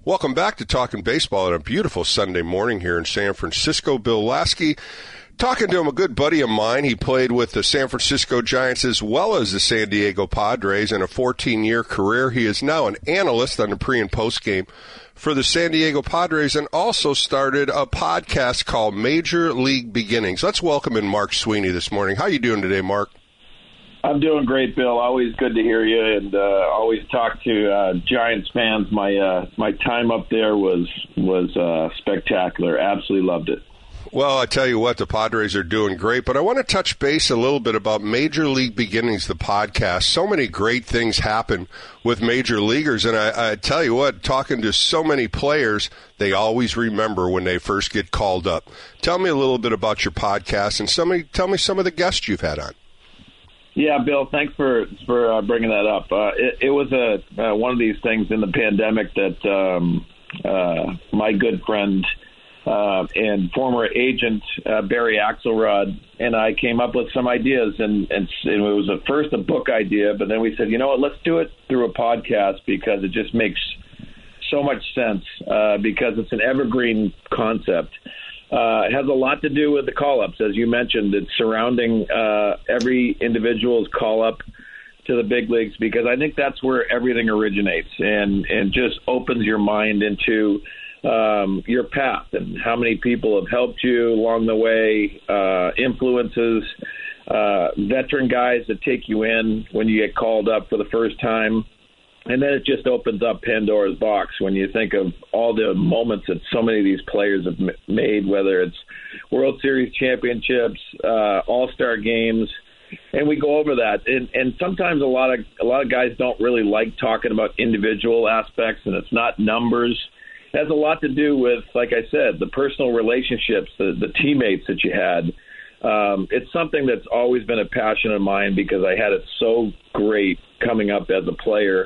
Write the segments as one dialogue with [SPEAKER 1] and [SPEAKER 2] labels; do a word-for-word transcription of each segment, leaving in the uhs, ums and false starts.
[SPEAKER 1] Welcome back to Talking Baseball on a beautiful Sunday morning here in San Francisco. Bill Lasky, talking to him, a good buddy of mine. He played with the San Francisco Giants as well as the San Diego Padres in a fourteen-year career. He is now an analyst on the pre- and post-game for the San Diego Padres and also started a podcast called Major League Beginnings. Let's welcome in Mark Sweeney this morning. How are you doing today, Mark?
[SPEAKER 2] I'm doing great, Bill. Always good to hear you, and uh, always talk to uh, Giants fans. My uh, my time up there was was uh, spectacular. Absolutely loved it.
[SPEAKER 1] Well, I tell you what, the Padres are doing great, but I want to touch base a little bit about Major League Beginnings, the podcast. So many great things happen with major leaguers, and I, I tell you what, talking to so many players, they always remember when they first get called up. Tell me a little bit about your podcast, and somebody tell me some of the guests you've had on.
[SPEAKER 2] Yeah, Bill, thanks for for uh, bringing that up. Uh, it, it was a uh, one of these things in the pandemic that um, uh, my good friend uh, and former agent uh, Barry Axelrod and I came up with some ideas, and, and, and it was at first a book idea, but then we said, you know what, let's do it through a podcast because it just makes so much sense uh, because it's an evergreen concept. Uh, it has a lot to do with the call-ups, as you mentioned. It's surrounding uh, every individual's call-up to the big leagues because I think that's where everything originates and, and just opens your mind into um, your path and how many people have helped you along the way, uh, influences, uh, veteran guys that take you in when you get called up for the first time. And then it just opens up Pandora's box when you think of all the moments that so many of these players have made, whether it's World Series championships, uh, All-Star games, and we go over that. And, and sometimes a lot of a lot of guys don't really like talking about individual aspects, and it's not numbers. It has a lot to do with, like I said, the personal relationships, the, the teammates that you had. Um, it's something that's always been a passion of mine because I had it so great coming up as a player.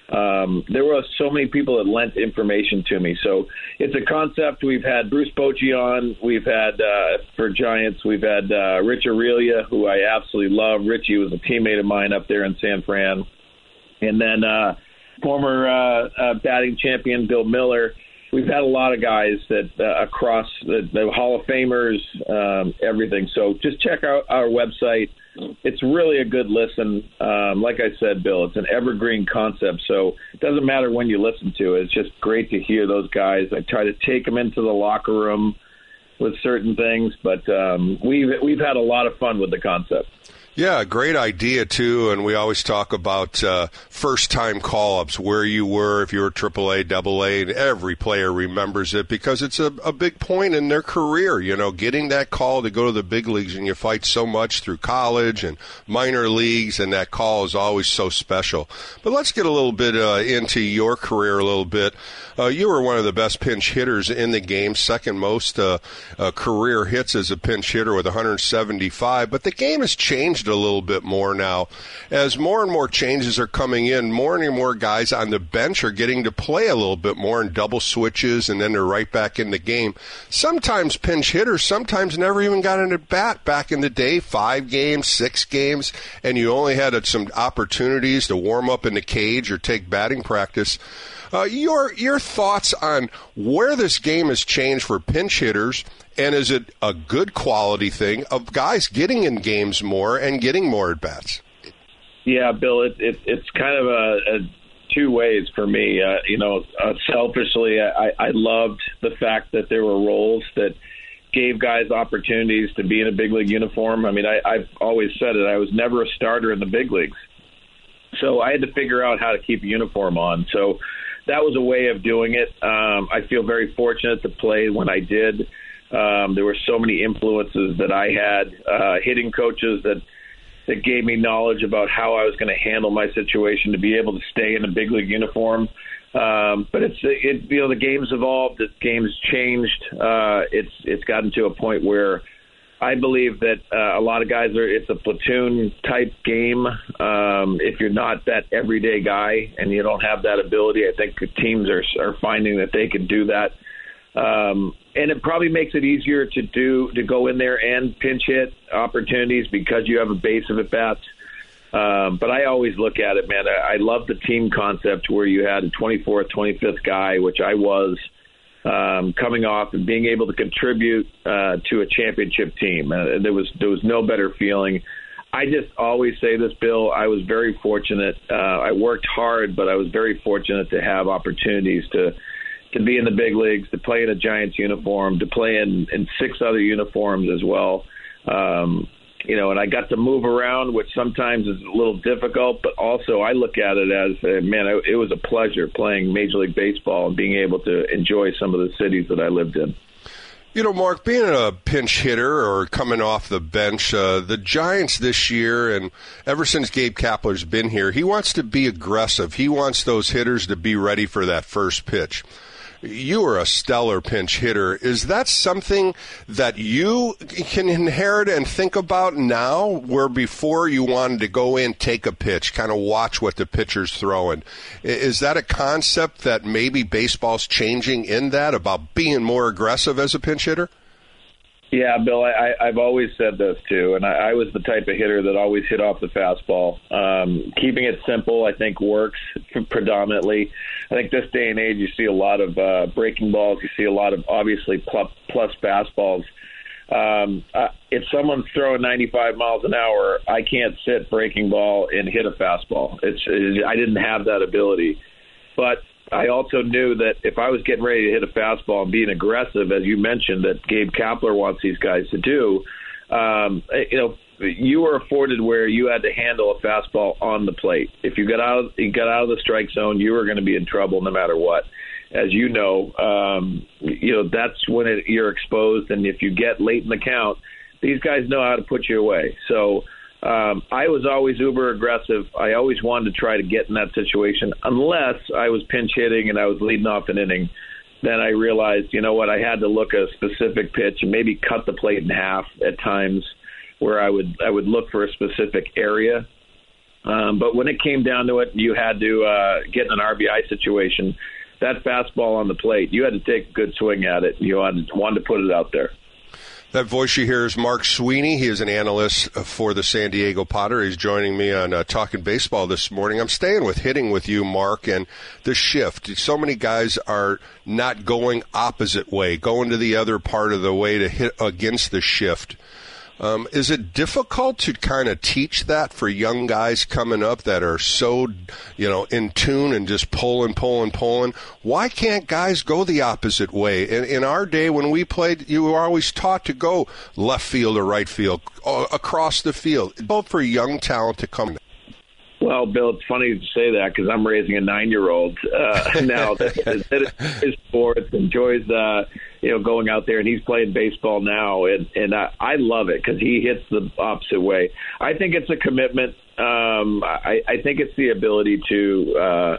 [SPEAKER 2] Um, there were so many people that lent information to me. So it's a concept. We've had Bruce Bochy on. We've had, uh, for Giants, we've had uh, Rich Aurelia, who I absolutely love. Richie was a teammate of mine up there in San Fran. And then uh, former uh, uh, batting champion Bill Miller. We've had a lot of guys that uh, across the, the Hall of Famers, um, everything. So just check out our website. It's really a good listen. Um, like I said, Bill, it's an evergreen concept, so it doesn't matter when you listen to it. It's just great to hear those guys. I try to take them into the locker room with certain things, but um, we've we've had a lot of fun with the concept.
[SPEAKER 1] Yeah, great idea, too, and we always talk about uh, first-time call-ups, where you were, if you were triple A, double A, and every player remembers it because it's a, a big point in their career, you know, getting that call to go to the big leagues, and you fight so much through college and minor leagues, and that call is always so special. But let's get a little bit uh, into your career a little bit. Uh, you were one of the best pinch hitters in the game, second most uh, uh, career hits as a pinch hitter with one hundred seventy-five, but the game has changed a little bit more now. As more and more changes are coming in, more and more guys on the bench are getting to play a little bit more in double switches, and then they're right back in the game. Sometimes pinch hitters sometimes never even got an at-bat back in the day, five games, six games, and you only had some opportunities to warm up in the cage or take batting practice. Uh, your your thoughts on where this game has changed for pinch hitters, and is it a good quality thing of guys getting in games more and getting more at-bats?
[SPEAKER 2] Yeah, Bill, it, it, it's kind of a, a two ways for me. Uh, you know, uh, selfishly, I, I loved the fact that there were roles that gave guys opportunities to be in a big league uniform. I mean, I, I've always said it. I was never a starter in the big leagues. So I had to figure out how to keep a uniform on. So that was a way of doing it. Um, I feel very fortunate to play when I did. Um, there were so many influences that I had, uh, hitting coaches that, that gave me knowledge about how I was going to handle my situation to be able to stay in a big league uniform. Um, but it's, it, you know, the game's evolved, the game's changed. Uh, it's, it's gotten to a point where I believe that uh, a lot of guys are, it's a platoon type game. Um, if you're not that everyday guy and you don't have that ability, I think teams are, are finding that they can do that. Um, and it probably makes it easier to do, to go in there and pinch hit opportunities because you have a base of at bats. Um, but I always look at it, man. I, I love the team concept where you had a twenty-fourth, twenty-fifth guy, which I was, um, coming off and being able to contribute uh, to a championship team. Uh, there was there was no better feeling. I just always say this, Bill. I was very fortunate. Uh, I worked hard, but I was very fortunate to have opportunities to to be in the big leagues, to play in a Giants uniform, to play in, in six other uniforms as well. Um, You know, and I got to move around, which sometimes is a little difficult, but also I look at it as, uh, man, it was a pleasure playing Major League Baseball and being able to enjoy some of the cities that I lived in.
[SPEAKER 1] You know, Mark, being a pinch hitter or coming off the bench, uh, the Giants this year, and ever since Gabe Kapler's been here, he wants to be aggressive. He wants those hitters to be ready for that first pitch. You are a stellar pinch hitter. Is that something that you can inherit and think about now, where before you wanted to go in, take a pitch, kind of watch what the pitcher's throwing? Is that a concept that maybe baseball's changing in that, about being more aggressive as a pinch hitter?
[SPEAKER 2] Yeah, Bill, I, I've always said this, too, and I, I was the type of hitter that always hit off the fastball. Um, keeping it simple, I think, works predominantly. I think this day and age, you see a lot of uh, breaking balls. You see a lot of, obviously, plus, plus fastballs. Um, uh, if someone's throwing ninety-five miles an hour, I can't sit breaking ball and hit a fastball. It's, it, I didn't have that ability. But I also knew that if I was getting ready to hit a fastball and being aggressive, as you mentioned, that Gabe Kapler wants these guys to do, um, you know, you were afforded where you had to handle a fastball on the plate. If you got out, you got out of the strike zone, you were going to be in trouble no matter what. As you know, um, you know that's when it, you're exposed, and if you get late in the count, these guys know how to put you away. So um, I was always uber aggressive. I always wanted to try to get in that situation, unless I was pinch hitting and I was leading off an inning. Then I realized, you know what, I had to look at a specific pitch and maybe cut the plate in half at times, where I would I would look for a specific area. Um, but when it came down to it, you had to uh, get in an R B I situation. That fastball on the plate, you had to take a good swing at it. You wanted, wanted to put it out there.
[SPEAKER 1] That voice you hear is Mark Sweeney. He is an analyst for the San Diego Padres. He's joining me on uh, Talking Baseball this morning. I'm staying with hitting with you, Mark, and the shift. So many guys are not going opposite way, going to the other part of the way to hit against the shift. Um, is it difficult to kind of teach that for young guys coming up that are so, you know, in tune and just pulling, pulling, pulling? Why can't guys go the opposite way? In, in our day when we played, you were always taught to go left field or right field, across the field, both for young talent to come.
[SPEAKER 2] Well, Bill, it's funny to say that because I'm raising a nine-year-old uh, now that is sports, enjoys uh, you know going out there, and he's playing baseball now, and and I, I love it because he hits the opposite way. I think it's a commitment. Um, I, I think it's the ability to uh,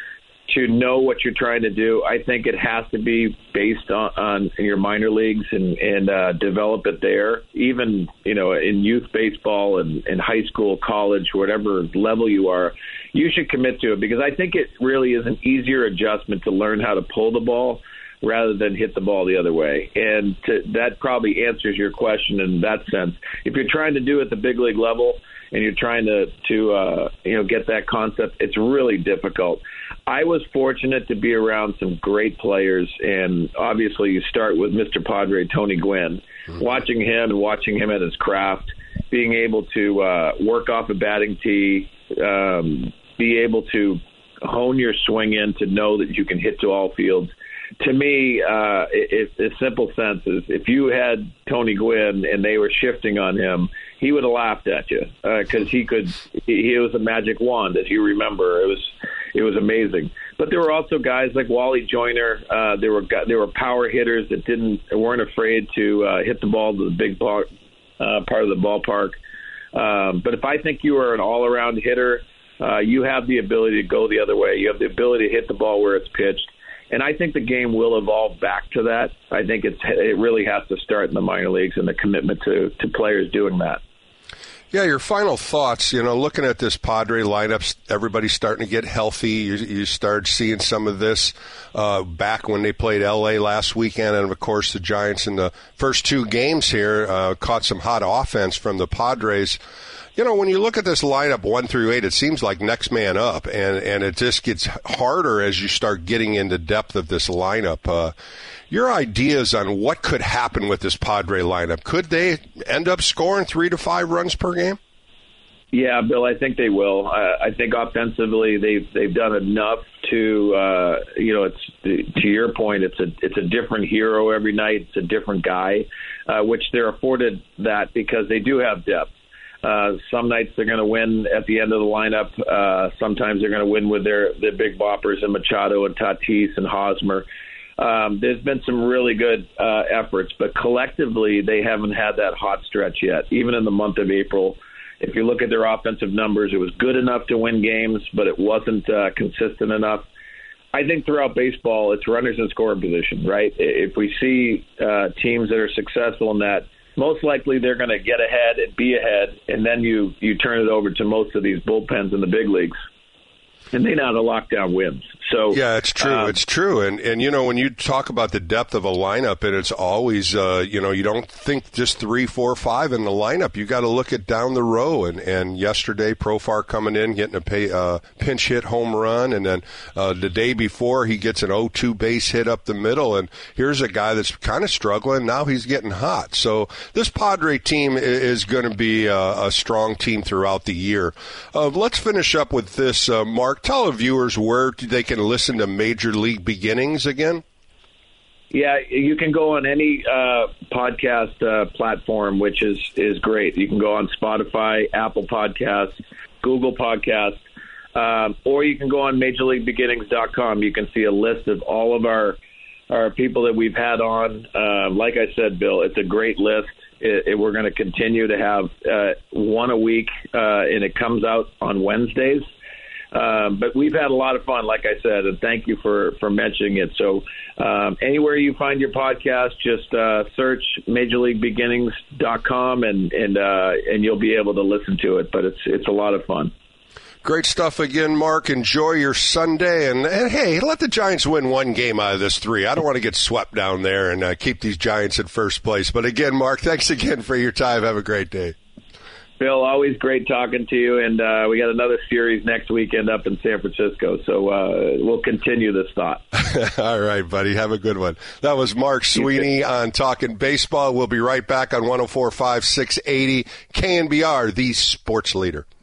[SPEAKER 2] to know what you're trying to do. I think it has to be based on, on your minor leagues and and uh, develop it there. Even you know in youth baseball and in high school, college, whatever level you are, you should commit to it because I think it really is an easier adjustment to learn how to pull the ball rather than hit the ball the other way. And to, that probably answers your question in that sense. If you're trying to do it at the big league level and you're trying to, to uh, you know, get that concept, it's really difficult. I was fortunate to be around some great players, and obviously you start with Mister Padre, Tony Gwynn. Mm-hmm. Watching him and watching him at his craft, being able to uh, work off a batting tee, um, be able to hone your swing in to know that you can hit to all fields. To me, uh, it, it, a simple sense is if you had Tony Gwynn and they were shifting on him, he would have laughed at you because uh, he could. He, he was a magic wand, as you remember. It was it was amazing. But there were also guys like Wally Joyner. Uh, there were there were power hitters that didn't weren't afraid to uh, hit the ball to the big ball, uh, part of the ballpark. Um, but if I think you are an all-around hitter, uh, you have the ability to go the other way. You have the ability to hit the ball where it's pitched. And I think the game will evolve back to that. I think it's it really has to start in the minor leagues and the commitment to, to players doing that.
[SPEAKER 1] Yeah, your final thoughts, you know, looking at this Padre lineup, everybody's starting to get healthy. You, you started seeing some of this uh, back when they played L A last weekend. And, of course, the Giants in the first two games here uh, caught some hot offense from the Padres. You know, when you look at this lineup one through eight, it seems like next man up, and, and it just gets harder as you start getting into depth of this lineup. Uh, your ideas on what could happen with this Padre lineup? Could they end up scoring three to five runs per game?
[SPEAKER 2] Yeah, Bill, I think they will. Uh, I think offensively they've they've done enough to uh, you know, it's to your point, it's a it's a different hero every night. It's a different guy, uh, which they're afforded that because they do have depth. Uh, some nights they're going to win at the end of the lineup. Uh, sometimes they're going to win with their, their big boppers and Machado and Tatis and Hosmer. Um, there's been some really good uh, efforts, but collectively they haven't had that hot stretch yet. Even in the month of April, if you look at their offensive numbers, it was good enough to win games, but it wasn't uh, consistent enough. I think throughout baseball, it's runners in scoring position, right? If we see uh, teams that are successful in that, most likely they're going to get ahead and be ahead, and then you, you turn it over to most of these bullpens in the big leagues, and they know how to lock down wins. So
[SPEAKER 1] yeah, it's true. Um, it's true. And, and, you know, when you talk about the depth of a lineup, and it's always, uh, you know, you don't think just three, four, five in the lineup. You got to look at down the row. And, and yesterday, Profar coming in, getting a pay, uh, pinch hit home run. And then uh, the day before, he gets an oh two base hit up the middle. And here's a guy that's kind of struggling. Now he's getting hot. So this Padre team is going to be a, a strong team throughout the year. Uh, let's finish up with this, uh, Mark. Tell the viewers where they can listen to Major League Beginnings again.
[SPEAKER 2] Yeah, you can go on any uh, podcast uh, platform, which is, is great. You can go on Spotify, Apple Podcasts, Google Podcasts, um, or you can go on major league beginnings dot com. You can see a list of all of our our people that we've had on. Uh, like I said, Bill, it's a great list. It, it, we're going to continue to have uh, one a week, uh, and it comes out on Wednesdays. Um, but we've had a lot of fun, like I said, and thank you for, for mentioning it. So um, anywhere you find your podcast, just uh, search major league beginnings dot com, and and uh, and you'll be able to listen to it. But it's it's a lot of fun.
[SPEAKER 1] Great stuff again, Mark. Enjoy your Sunday. And, and, hey, let the Giants win one game out of this three. I don't want to get swept down there and uh, keep these Giants in first place. But again, Mark, thanks again for your time. Have a great day.
[SPEAKER 2] Bill, always great talking to you, and uh, we got another series next weekend up in San Francisco, so uh, we'll continue this thought.
[SPEAKER 1] All right, buddy. Have a good one. That was Mark Sweeney on Talking Baseball. We'll be right back on one oh four point five, six eighty K N B R, the sports leader.